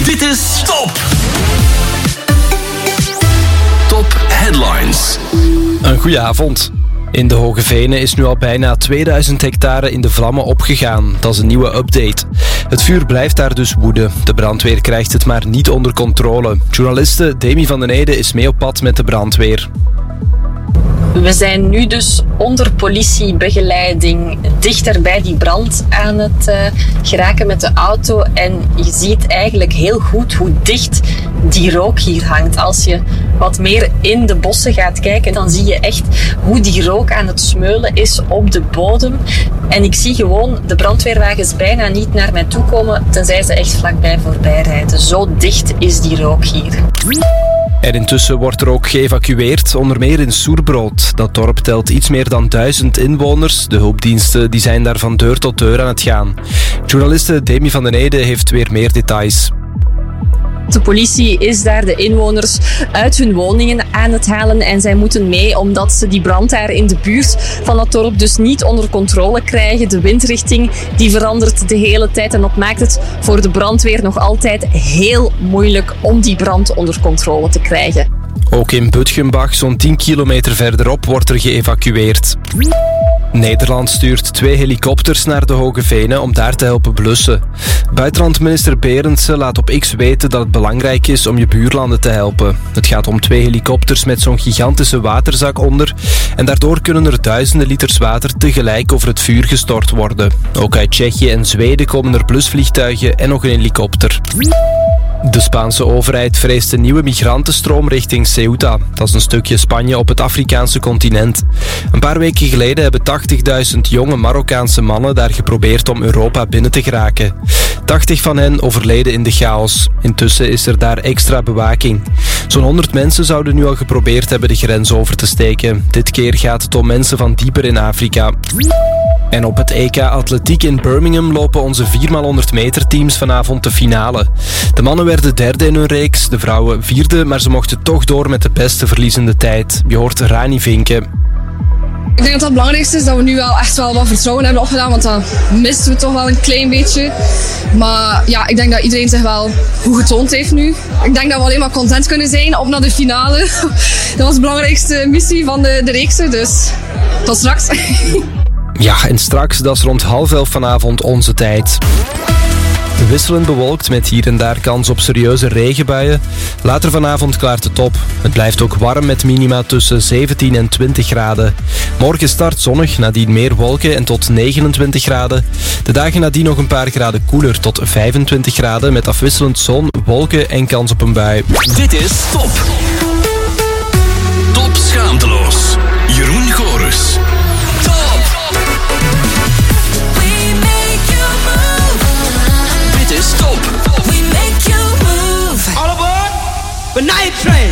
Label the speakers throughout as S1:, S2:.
S1: Dit is Top! Top Headlines.
S2: Een goeie avond. In de Hoge Venen is nu al bijna 2000 hectare in de vlammen opgegaan. Dat is een nieuwe update. Het vuur blijft daar dus woeden. De brandweer krijgt het maar niet onder controle. Journaliste Demi van den Ede is mee op pad met de brandweer.
S3: We zijn nu dus onder politiebegeleiding dichter bij die brand aan het geraken met de auto. En je ziet eigenlijk heel goed hoe dicht die rook hier hangt. Als je wat meer in de bossen gaat kijken, dan zie je echt hoe die rook aan het smeulen is op de bodem. En ik zie gewoon de brandweerwagens bijna niet naar mij toe komen, tenzij ze echt vlakbij voorbij rijden. Zo dicht is die rook hier.
S2: En intussen wordt er ook geëvacueerd, onder meer in Soerbrood. Dat dorp telt iets meer dan 1000 inwoners. De hulpdiensten die zijn daar van deur tot deur aan het gaan. Journaliste Demi van den Ede heeft weer meer details.
S3: De politie is daar de inwoners uit hun woningen aan het halen en zij moeten mee omdat ze die brand daar in de buurt van het dorp dus niet onder controle krijgen. De windrichting die verandert de hele tijd en dat maakt het voor de brandweer nog altijd heel moeilijk om die brand onder controle te krijgen.
S2: Ook in Butgenbach, zo'n 10 kilometer verderop, wordt er geëvacueerd. Nederland stuurt 2 helikopters naar de Hoge Venen om daar te helpen blussen. Buitenlandminister Berendsen laat op X weten dat het belangrijk is om je buurlanden te helpen. Het gaat om 2 helikopters met zo'n gigantische waterzak onder en daardoor kunnen er duizenden liters water tegelijk over het vuur gestort worden. Ook uit Tsjechië en Zweden komen er blusvliegtuigen en nog een helikopter. De Spaanse overheid vreest een nieuwe migrantenstroom richting Ceuta. Dat is een stukje Spanje op het Afrikaanse continent. Een paar weken geleden hebben 80.000 jonge Marokkaanse mannen daar geprobeerd om Europa binnen te geraken. 80 van hen overleden in de chaos. Intussen is er daar extra bewaking. Zo'n 100 mensen zouden nu al geprobeerd hebben de grens over te steken. Dit keer gaat het om mensen van dieper in Afrika. En op het EK Atletiek in Birmingham lopen onze 4x100 meter teams vanavond de finale. De mannen werden derde in hun reeks, de vrouwen vierde, maar ze mochten toch door met de beste verliezende tijd. Je hoort Rani Vinken.
S4: Ik denk dat het belangrijkste is dat we nu wel echt wel wat vertrouwen hebben opgedaan, want dat misten we toch wel een klein beetje. Maar ja, ik denk dat iedereen zich wel goed getoond heeft nu. Ik denk dat we alleen maar content kunnen zijn op naar de finale. Dat was de belangrijkste missie van de reeks, dus tot straks.
S2: Ja, en straks, dat is rond 10:30 vanavond onze tijd. Wisselend bewolkt met hier en daar kans op serieuze regenbuien. Later vanavond klaart het op. Het blijft ook warm met minima tussen 17 en 20 graden. Morgen start zonnig, nadien meer wolken en tot 29 graden. De dagen nadien nog een paar graden koeler tot 25 graden met afwisselend zon, wolken en kans op een bui.
S1: Dit is Top. Top schaamteloos. Jeroen Gorus. Dit is Top.
S5: We make you move.
S6: All aboard the night train.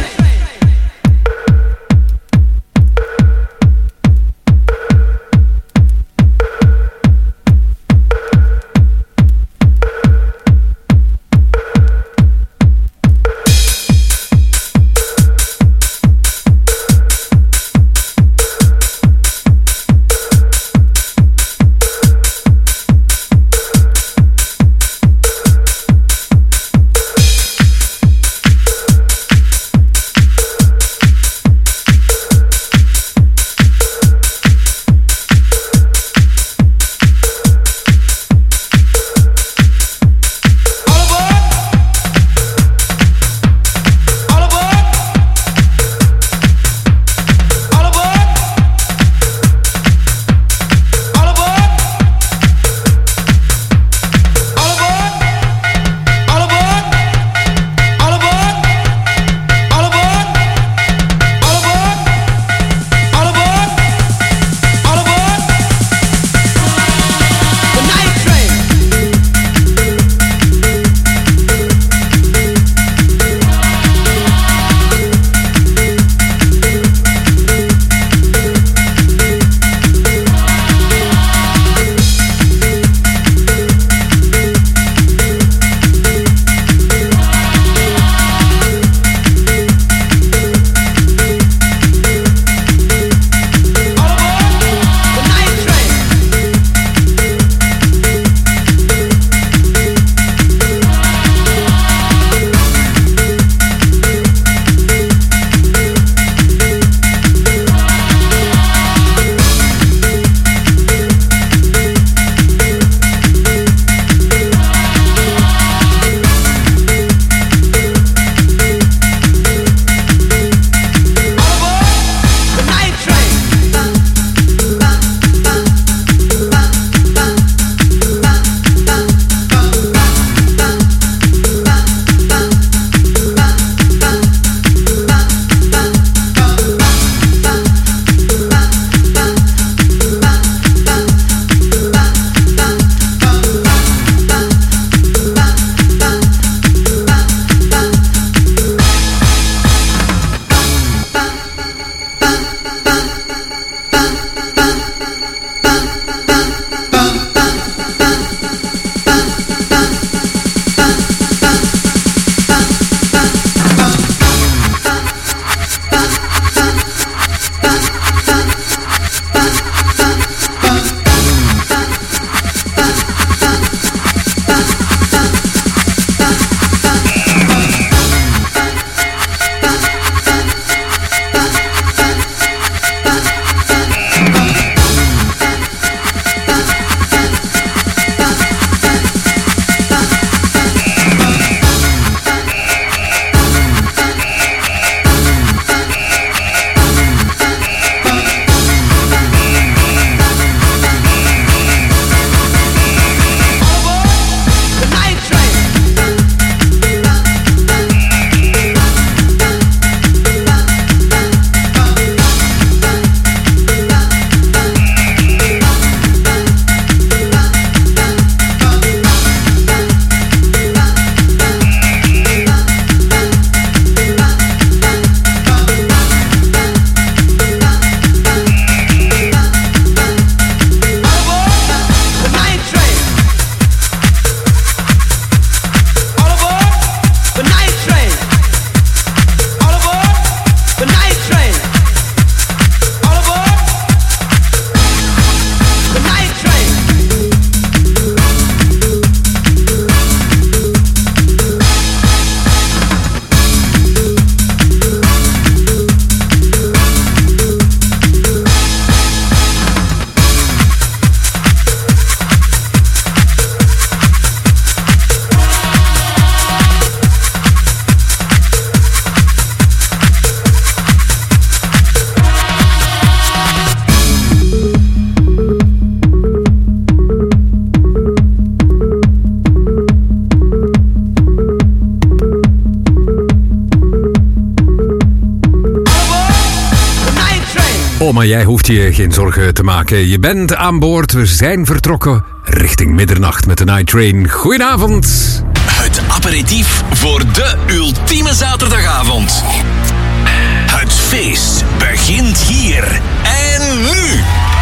S7: Oh, maar jij hoeft je geen zorgen te maken. Je bent aan boord. We zijn vertrokken richting middernacht met de Night Train. Goedenavond.
S1: Het aperitief voor de ultieme zaterdagavond. Het feest begint hier en nu.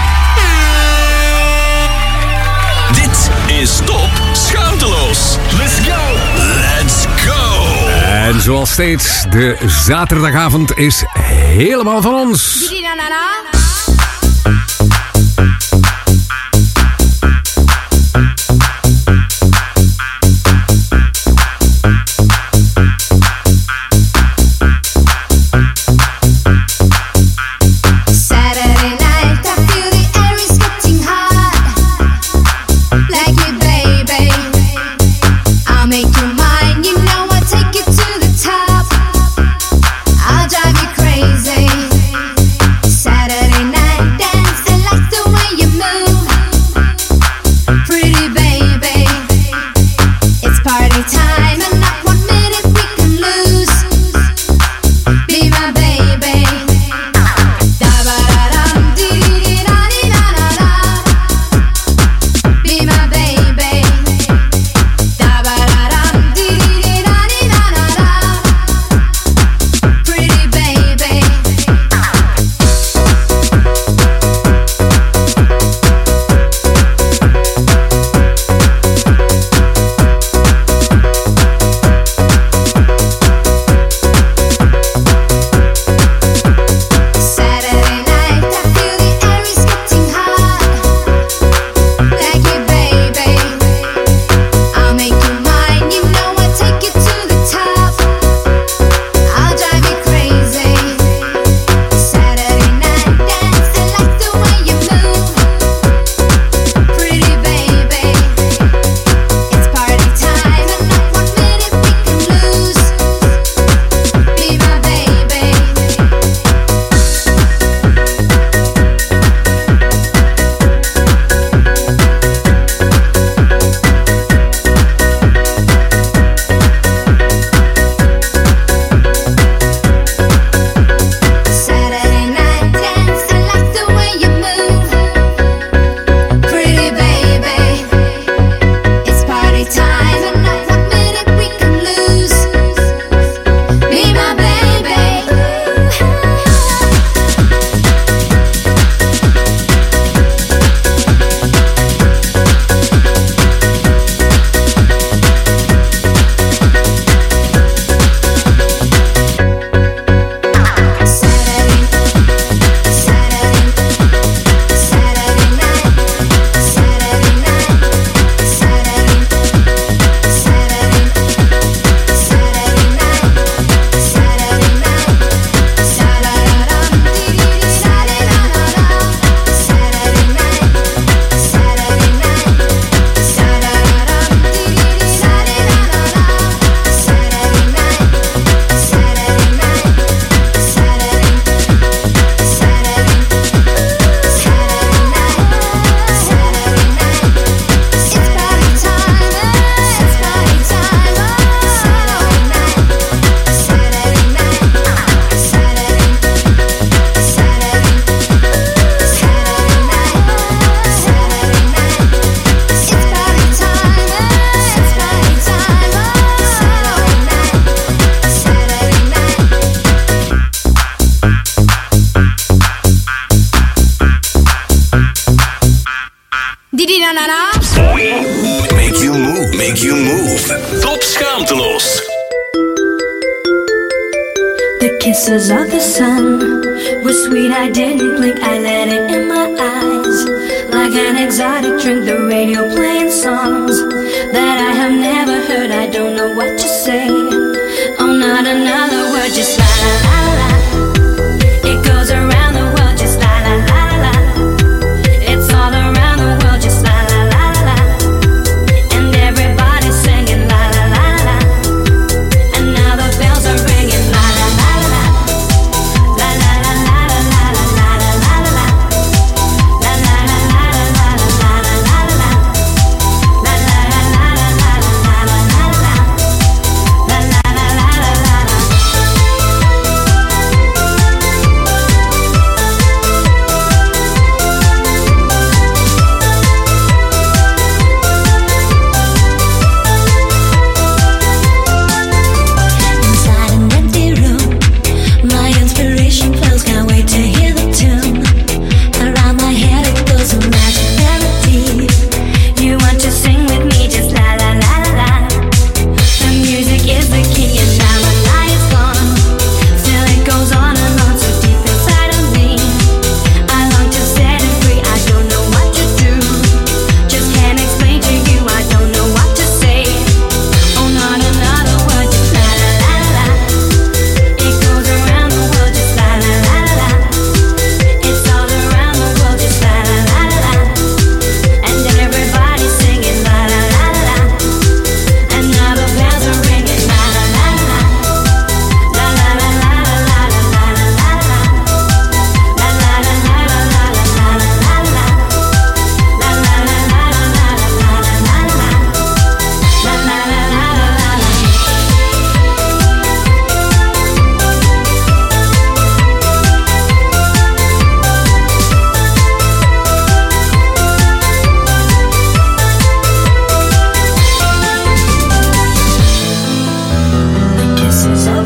S1: Dit is Top Schaamteloos. Let's go. Let's go.
S7: En zoals steeds, de zaterdagavond is helemaal van ons.
S1: Make you move. Top Schaamteloos.
S8: The kisses of the sun were sweet, I didn't blink, I let it in my eyes. Like an exotic drink, the radio playing songs that I have never heard, I don't know what to say. Oh, not another word, just la la la la. It goes around the world, just la la la la. It's all around the world, just la la la la. And everybody's singing la la la la. And now the bells are ringing la la la la. La la la la la la la la la la. La la la la la la la la la la. La la la la la la la la la la. La la la la la la.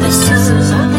S8: the sun.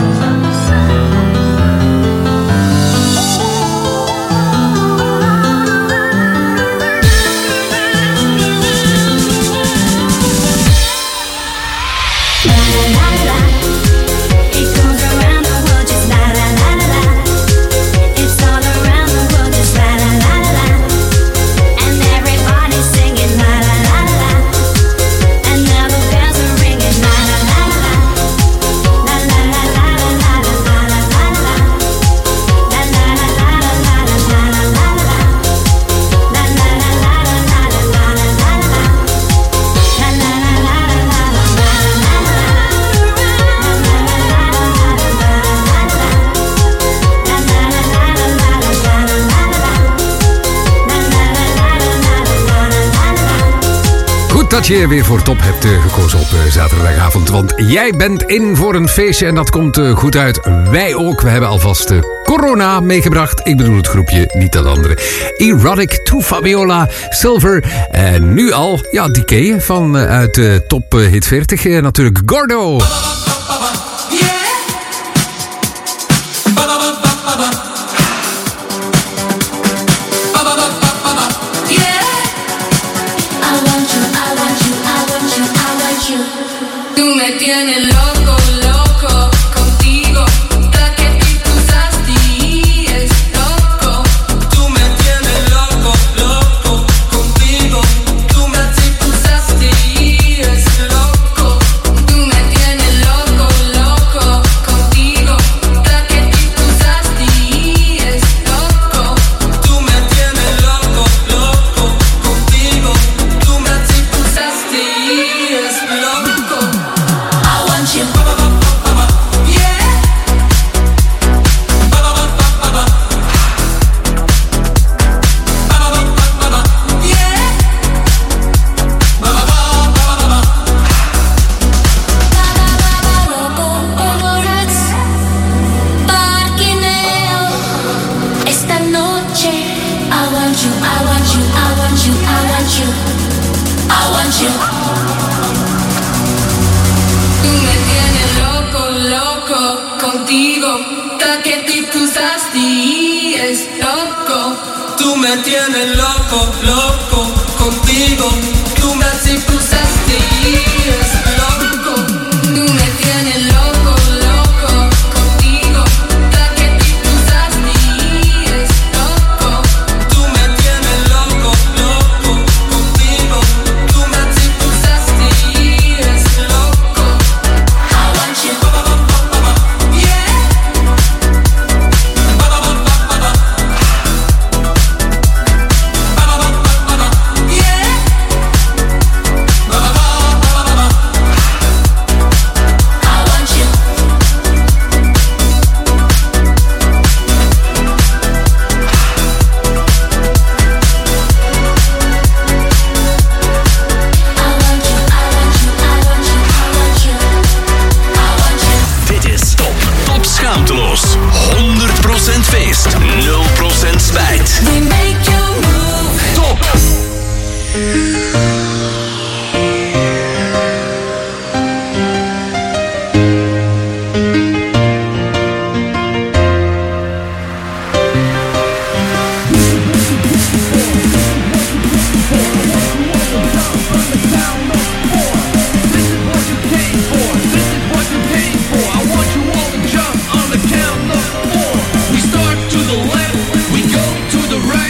S7: Dat je weer voor top hebt gekozen op zaterdagavond. Want jij bent in voor een feestje en dat komt goed uit. Wij ook. We hebben alvast corona meegebracht. Ik bedoel het groepje, niet dat andere. Erotic to Fabiola Silver. En nu al, ja, die ken je van uit top hit 40. Natuurlijk Gordo.
S8: Tú me tienes loco, loco, contigo. Da que tú usaste es loco. Tú me tienes loco, loco, contigo. Tú me usaste es loco. Tú me tienes loco, loco, contigo. Da que tú usaste es loco. Tú me tienes loco, loco, contigo. Tú me usaste es loco. I want you. Esta noche I want you, I want you, I want you, I want you, I want you. Tú me tienes loco, loco, contigo. Da que tú usaste es loco. Tú me tienes loco, loco, contigo. Tú me usaste es loco. Tú me tienes loco, loco, contigo. Da que tú usaste es loco. Tú me tienes loco, loco, contigo. Tú me usaste es loco. I want you.
S1: Dit is Top. Top schaamteloos. 100% feest. 0% spijt.
S5: We make you move.
S1: Top.
S6: We start to the left, we go to the right.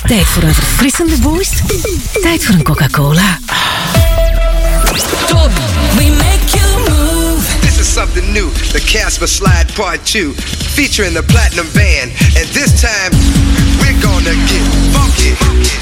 S9: Tijd voor een verfrissende boost? Tijd voor een Coca-Cola.
S5: Top, we make you move.
S10: This is something new, the Casper Slide Part 2, featuring the Platinum Band. And this time, we're gonna get funky.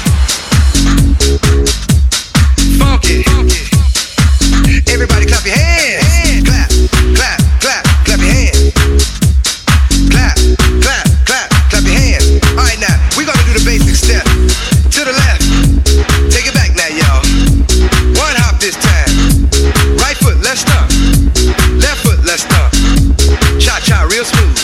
S10: Funky. Everybody clap your hands. Clap, clap, clap, clap your hands. Clap, clap, clap, clap your hands. All right, now, we're gonna do the basic step. To the left. Take it back now, y'all. One hop this time. Right foot, left stomp. Left foot, left stomp. Cha-cha, real smooth.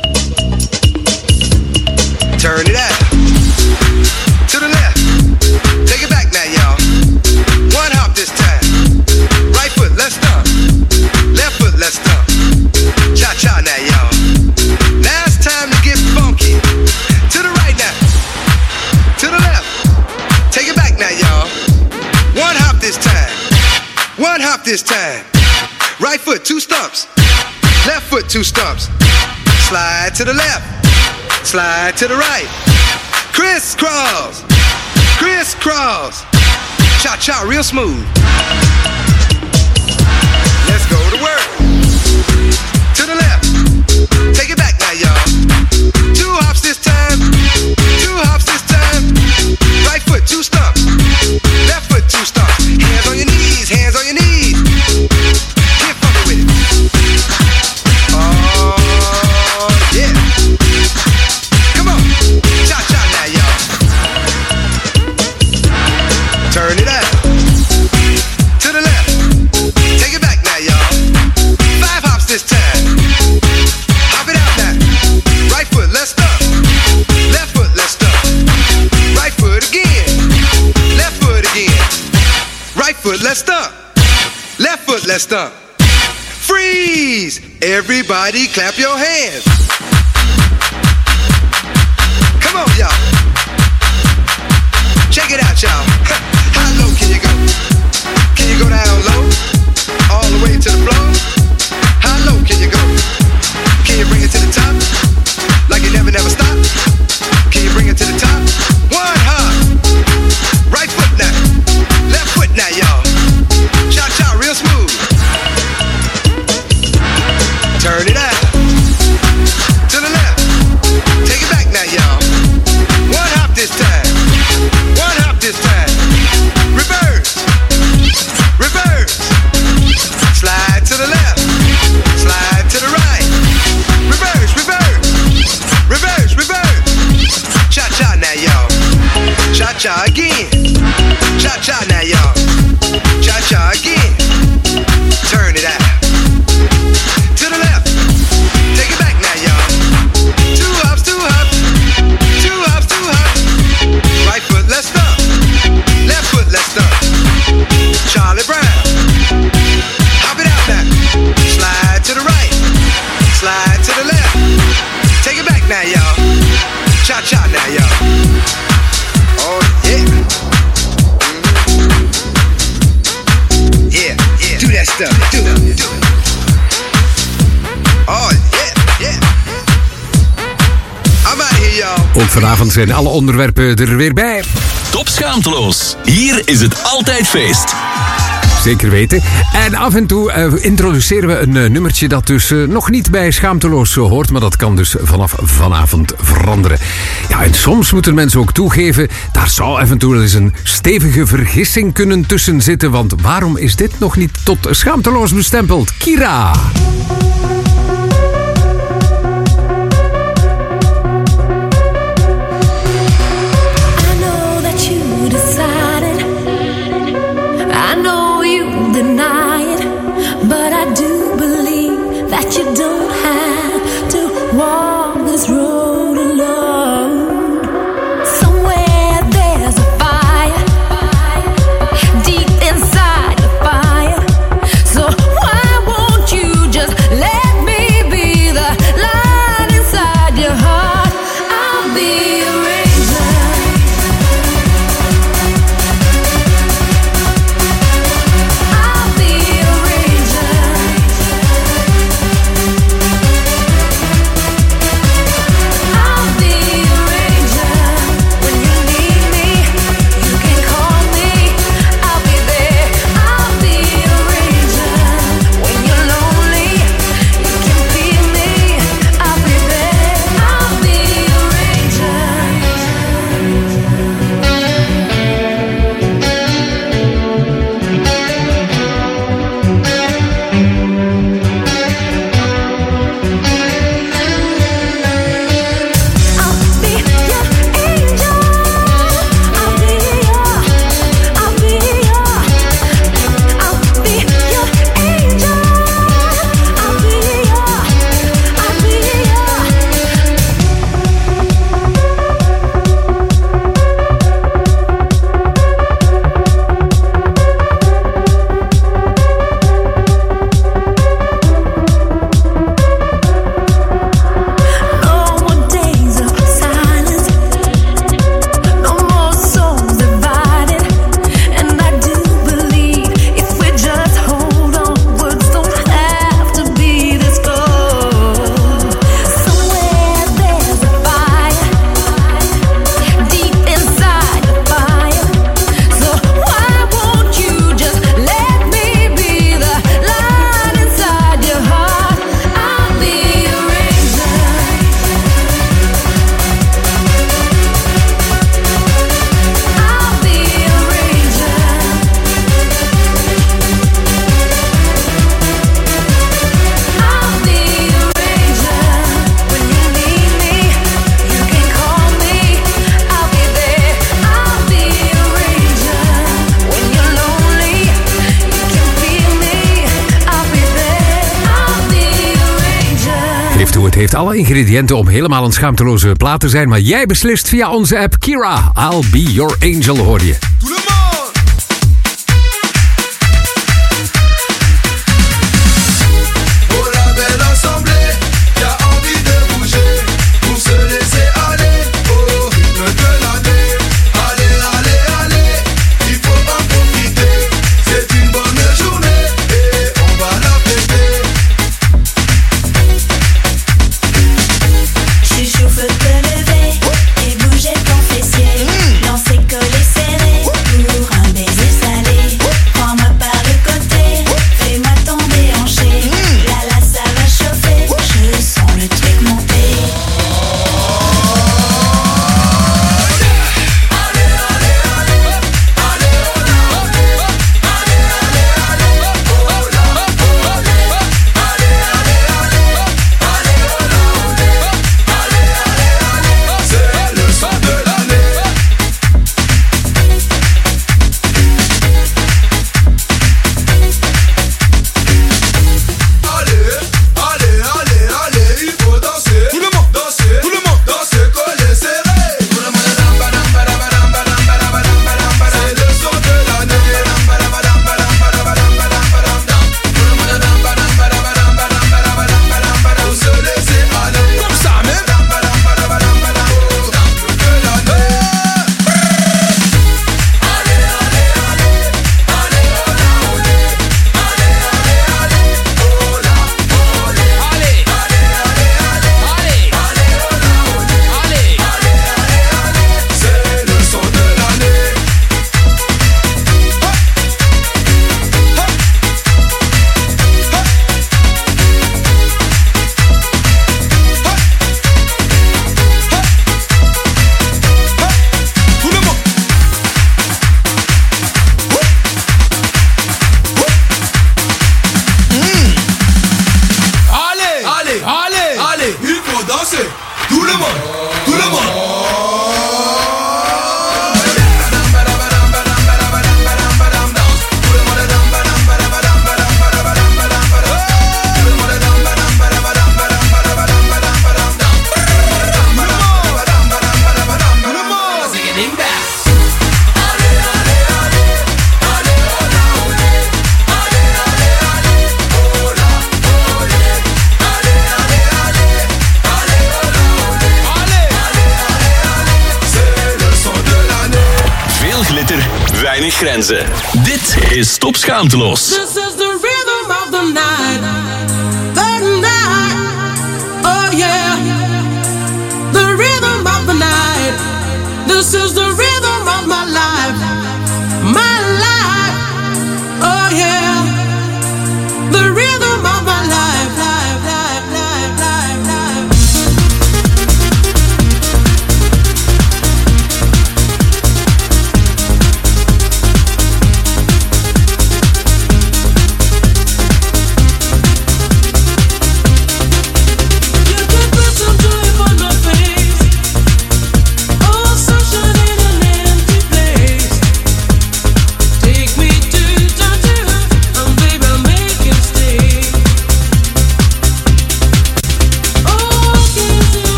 S10: Turn it out. To the left. Take it back now, y'all. One hop this time. Right foot, left stomp. Left foot, left stomp. Cha-cha now, y'all. Now it's time to get funky. To the right now. To the left. Take it back now, y'all. One hop this time. One hop this time. Right foot, 2 stumps. Left foot, 2 stumps. Slide to the left. Slide to the right. Crisscross. Crisscross. Cha-cha, real smooth. Let's go to work. To the left. Take it back now, y'all. 2 hops this time. 2 hops this time. Right foot, 2 stumps. Left foot, 2 stumps. Hands on your knees. Hands on your knees. Get funky with it. Oh, yeah. Come on. Cha-cha now, y'all. Turn it out. To the left. Take it back now, y'all. 5 hops this time. Hop it out now. Right foot, left stump. Left foot, left stump. Right foot again. Left foot again. Right foot, left stump. Left foot, left stump. Freeze! Everybody clap your hands. Come on, y'all. Check it out, y'all. How low can you go? Can you go down low? All the way to the floor? How low can you go? Can you bring it to the top? Like you never stop? Can you bring it to the top? One hop. Right foot now. Left foot now, y'all. Cha-cha, real smooth. Turn it out. To the left. Take it back now, y'all. One hop this time. One hop this time. Reverse. Reverse. Slide to the left. Slide to the right. Reverse, reverse. Reverse, reverse. Cha-cha now, y'all. Cha-cha again. Cha-cha now, y'all. Cha-cha again. Turn it out. To the left. Take it back now, y'all. 2 hops, 2 hops. 2 hops, 2 hops. Right foot, left stump. Left foot, left stump. Charlie Brown. Hop it out now. Slide to the right. Slide to the left. Take it back now, y'all. Cha-cha now, y'all. Oh, yeah. Yeah, yeah. Do that stuff. Do it. Oh, yeah, yeah. I'm out here, y'all.
S7: Ook vanavond zijn alle onderwerpen er weer bij.
S1: Top Schaamteloos. Hier is het altijd feest.
S7: Zeker weten. En af en toe introduceren we een nummertje dat dus nog niet bij Schaamteloos hoort. Maar dat kan dus vanaf vanavond veranderen. Ja, en soms moeten mensen ook toegeven, daar zou af en toe eens een stevige vergissing kunnen tussen zitten. Want waarom is dit nog niet tot Schaamteloos bestempeld? Kira!
S8: That you don't have to walk this road alone. Somewhere there's a fire, deep inside the fire. So why won't you just let
S7: geeft toe. Het heeft alle ingrediënten om helemaal een schaamteloze plaat te zijn. Maar jij beslist via onze app. Kira, I'll be your angel, hoor je.
S1: Grenzen. Dit is Top Schaamteloos.
S5: This is the rhythm of the night. The night. Oh yeah. The rhythm of the night. This is the rhythm of my life. My life. Oh yeah. The rhythm of my life. Life, life, life, life, life.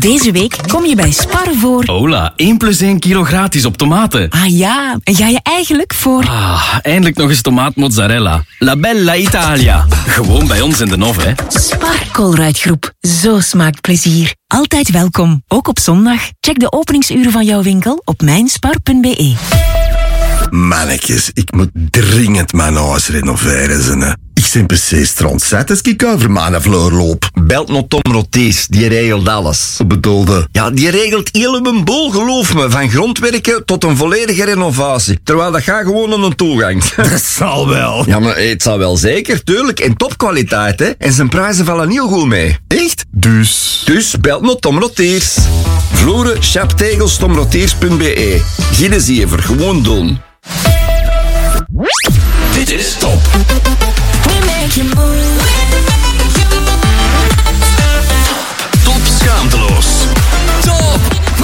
S9: Deze week kom je bij Spar voor...
S11: Hola, 1 + 1 kilo gratis op tomaten.
S9: Ah ja, en ga je eigenlijk voor...
S11: Eindelijk nog eens tomaatmozzarella. La Bella Italia. Gewoon bij ons in de Nov, hè.
S9: Spar Colruyt-groep. Zo smaakt plezier. Altijd welkom, ook op zondag. Check de openingsuren van jouw winkel op mijnspar.be.
S12: Mannetjes, ik moet dringend mijn huis renoveren, zene. Ik ben precies strandzet als ik over mijn vloer loop.
S13: Belt nog Tom Rotees, die regelt alles.
S12: Wat bedoelde?
S13: Ja, die regelt heel mijn boel, geloof me. Van grondwerken tot een volledige renovatie. Terwijl dat gaat gewoon aan een toegang.
S12: Dat zal wel.
S13: Ja, maar het zal wel zeker, tuurlijk. En topkwaliteit, hè. En zijn prijzen vallen heel goed mee.
S12: Echt? Dus
S13: belt nog Tom Rotees. Vloeren, chaptegels, tomroteers.be. Geen zever, gewoon doen.
S1: Dit is Top. Top schaamteloos. Top.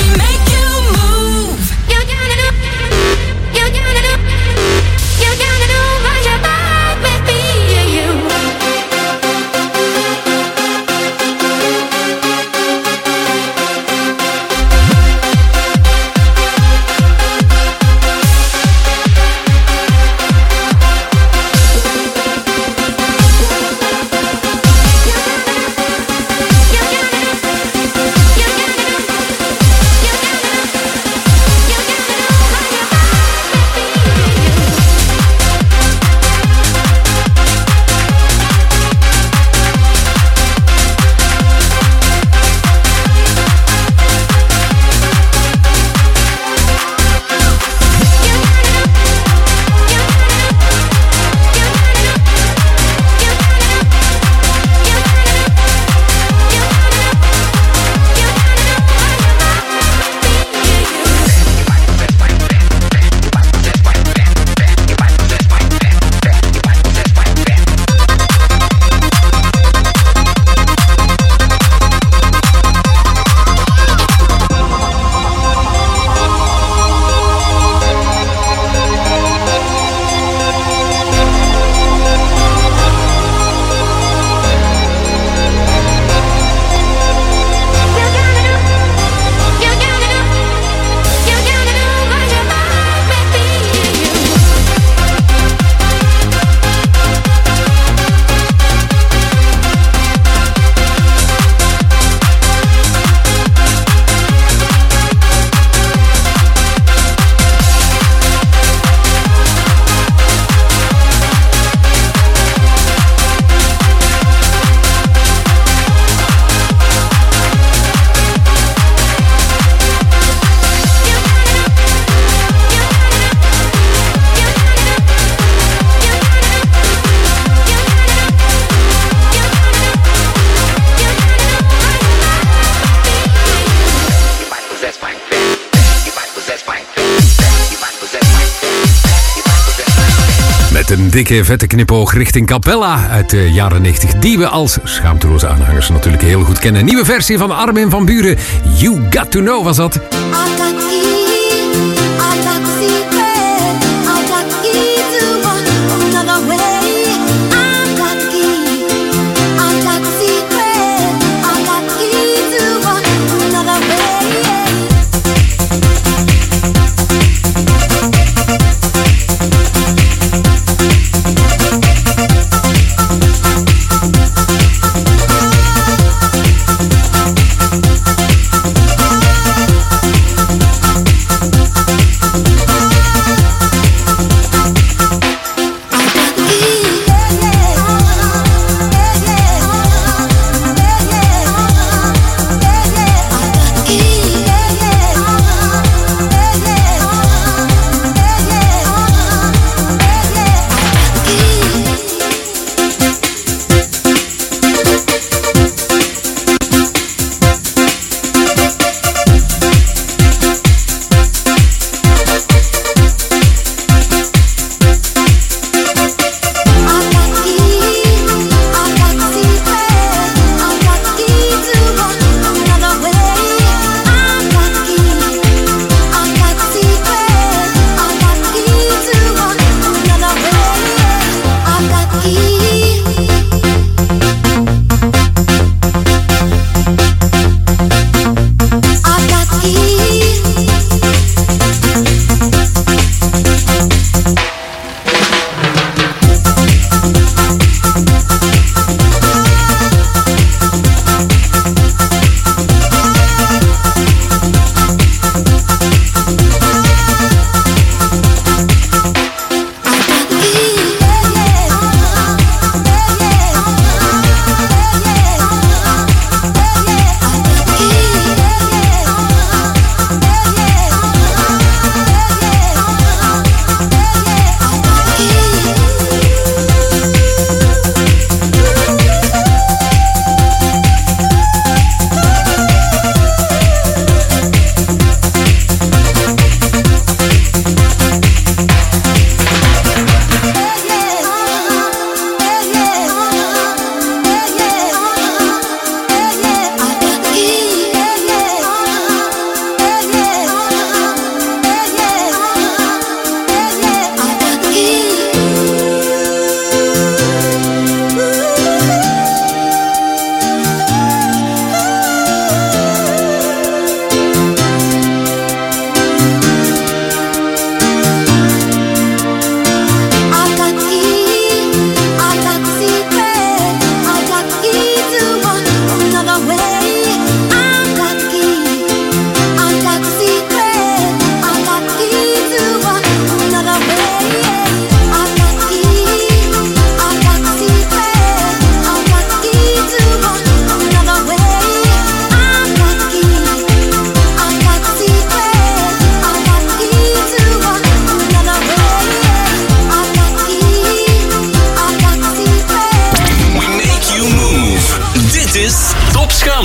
S7: Een dikke, vette knipoog richting Capella uit de jaren 90. Die we als schaamteloze aanhangers natuurlijk heel goed kennen. Nieuwe versie van Armin van Buuren. You Got To Know was dat.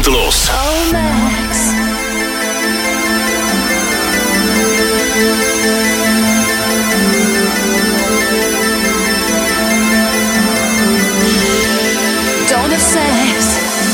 S1: schaamteloos.
S8: Oh, Max. Don't have sex.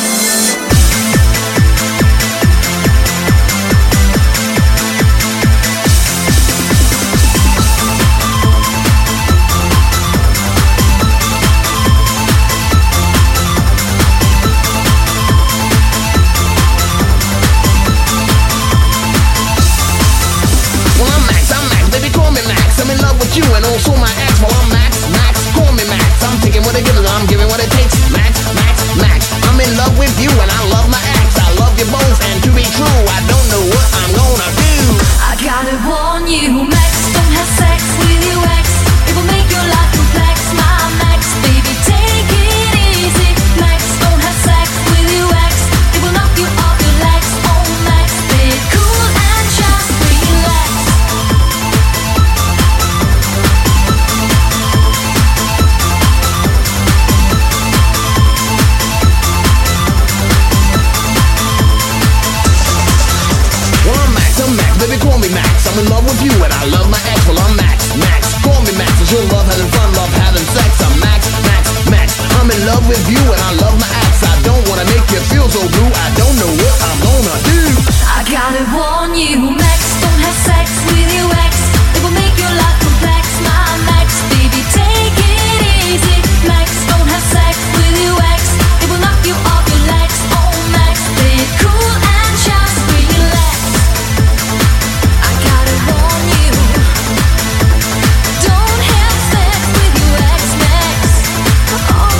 S14: I'm in love with you and also my ex. Well, I'm Max, call me Max. I'm taking what it gives, I'm giving what it takes. Max, I'm in love with you and I love my ex. I love you both, and to be true, I don't know what I'm gonna do.
S8: I gotta warn you, Max, don't have sex with your ex. It will make your life complex, my Max. Baby, take it easy. Max, don't have sex with your ex. It will knock you off your legs. Oh, Max, stay cool and just relax.
S14: Baby, call me Max. I'm in love with you and I love my ex. Well, I'm Max. Call me Max. It's your love having fun, love having sex. I'm Max. I'm in love with you and I love my ex. I don't wanna make you feel so blue. I don't know what I'm gonna do.
S8: I gotta warn you, Max, don't have sex with your ex. It will make your life complex, my Max. Baby, take it easy. Max, don't have sex with your ex. It will knock you off your legs. Oh, Max, stay cool and just relax. I gotta warn you, don't have sex with your ex, Max. Oh.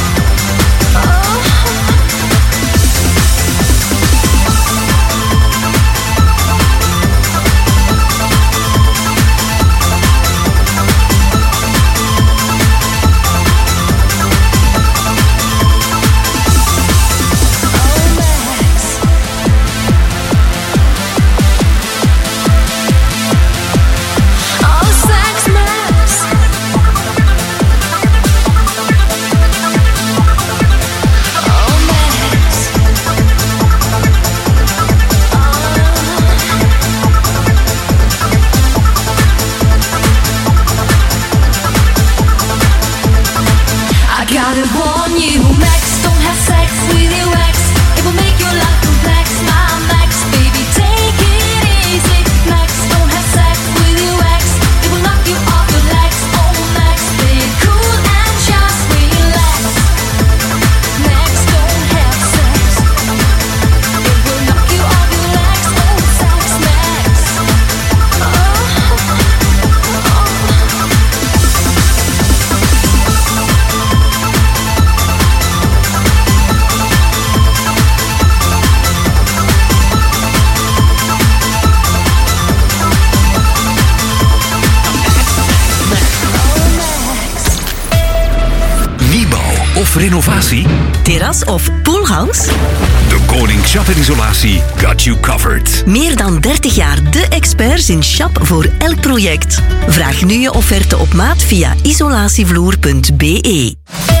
S1: Of renovatie?
S9: Terras of poolhouse?
S1: De Koning Shop en Isolatie got you covered.
S9: Meer dan 30 jaar de experts in Shop voor elk project. Vraag nu je offerte op maat via isolatievloer.be.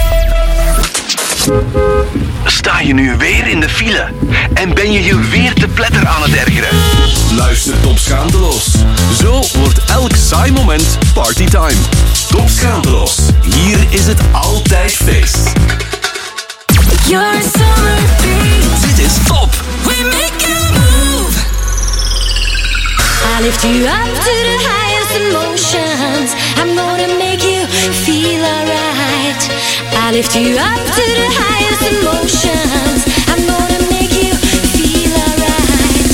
S1: Sta je nu weer in de file? En ben je je weer te pletter aan het ergeren? Luister Top Schaamteloos. Zo wordt elk saai moment partytime. Top Schaamteloos. Hier is het altijd feest.
S8: Your summer beat.
S1: Dit is Top.
S8: We make you move. I lift you up to the highest emotions. I'm gonna make you feel alright. I lift you up to the highest emotions. I'm gonna make you feel alright.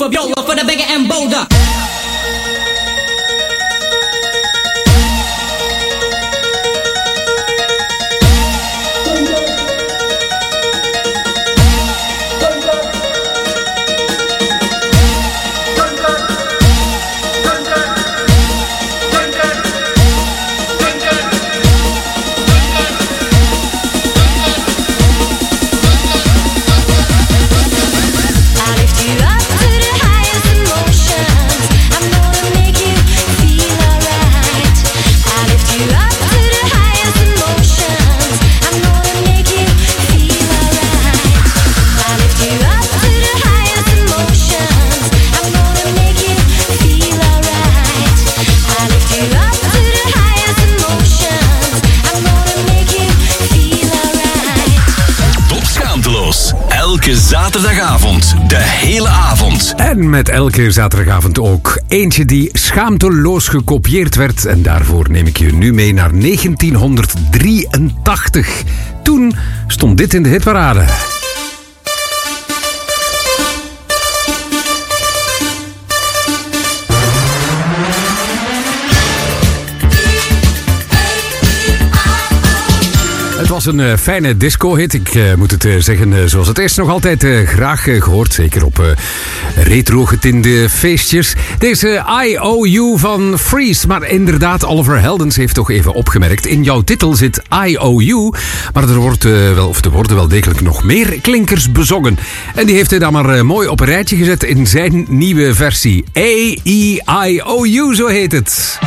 S6: of your love for the bigger and bolder.
S1: Elke zaterdagavond, de hele avond.
S7: En met elke zaterdagavond ook eentje die schaamteloos gekopieerd werd. En daarvoor neem ik je nu mee naar 1983. Toen stond dit in de hitparade. Het was een fijne disco-hit. Ik moet het zeggen zoals het is. Nog altijd graag gehoord. Zeker op retro-getinde feestjes. Deze IOU van Freeze. Maar inderdaad, Oliver Heldens heeft toch even opgemerkt. In jouw titel zit IOU. Maar er worden wel degelijk nog meer klinkers bezongen. En die heeft hij dan maar mooi op een rijtje gezet in zijn nieuwe versie. A-E-I-O-U, zo heet het.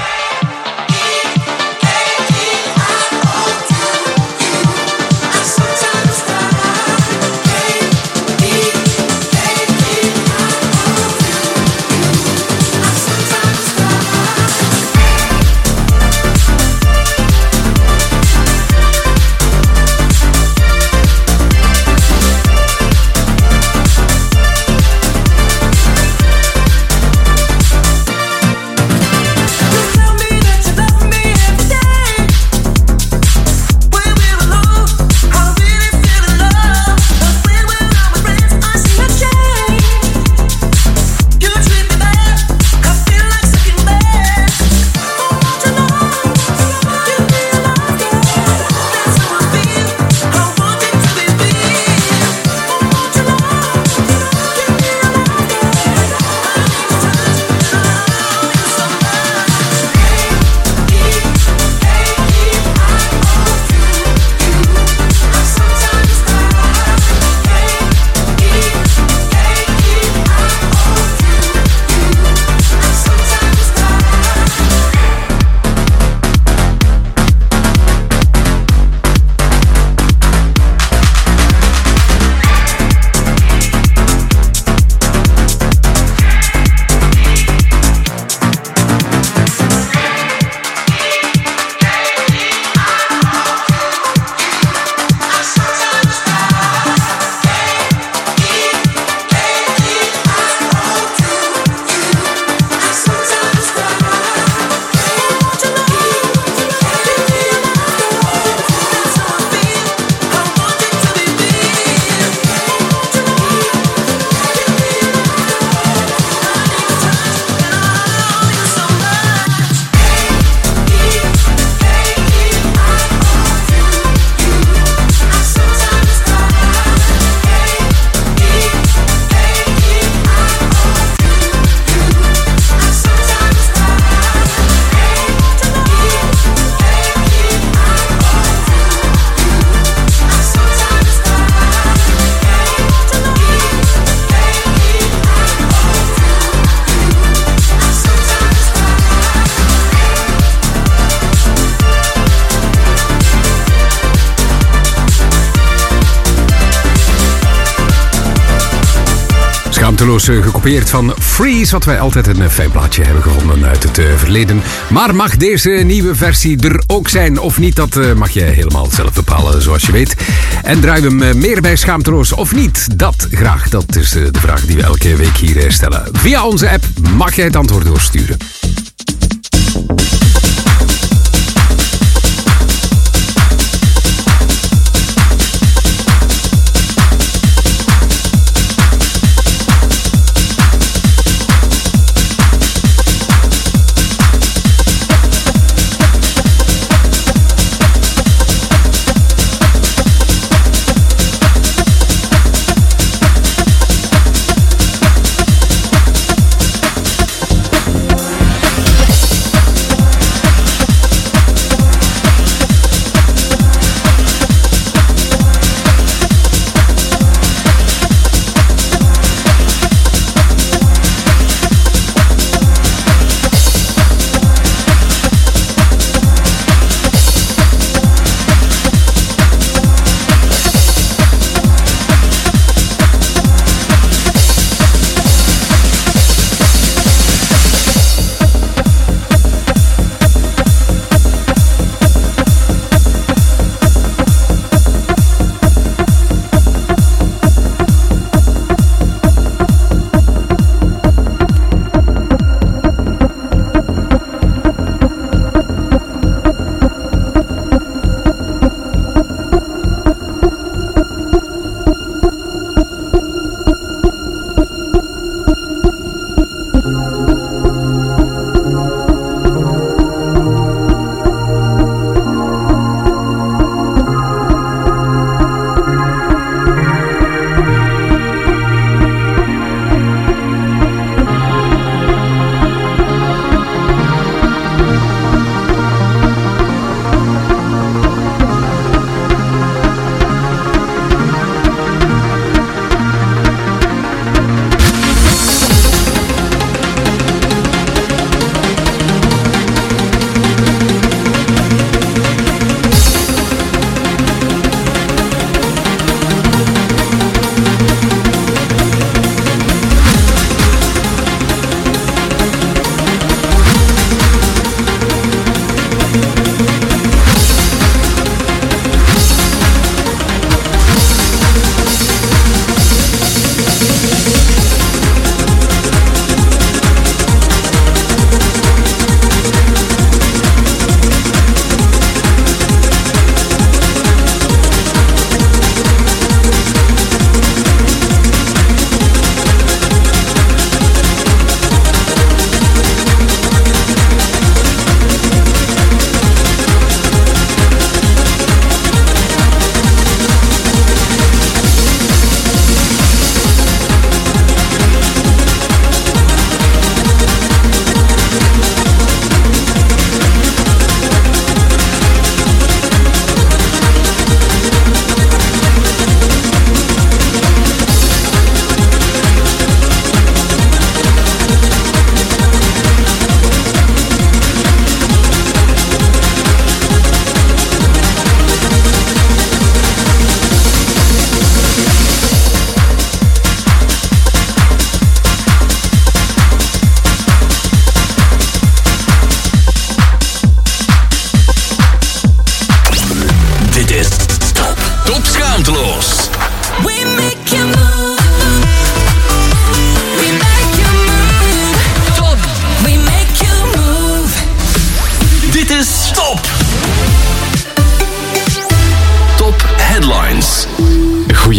S7: Schaamteloos gekopieerd van Freeze, wat wij altijd een fijn plaatje hebben gevonden uit het verleden. Maar mag deze nieuwe versie er ook zijn of niet? Dat mag jij helemaal zelf bepalen, zoals je weet. En draaien we hem meer bij Schaamteloos of niet? Dat graag, dat is de vraag die we elke week hier stellen. Via onze app mag jij het antwoord doorsturen.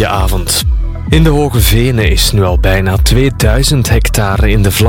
S15: goeie avond. In de Hoge Venen is nu al bijna 2000 hectare in de vlam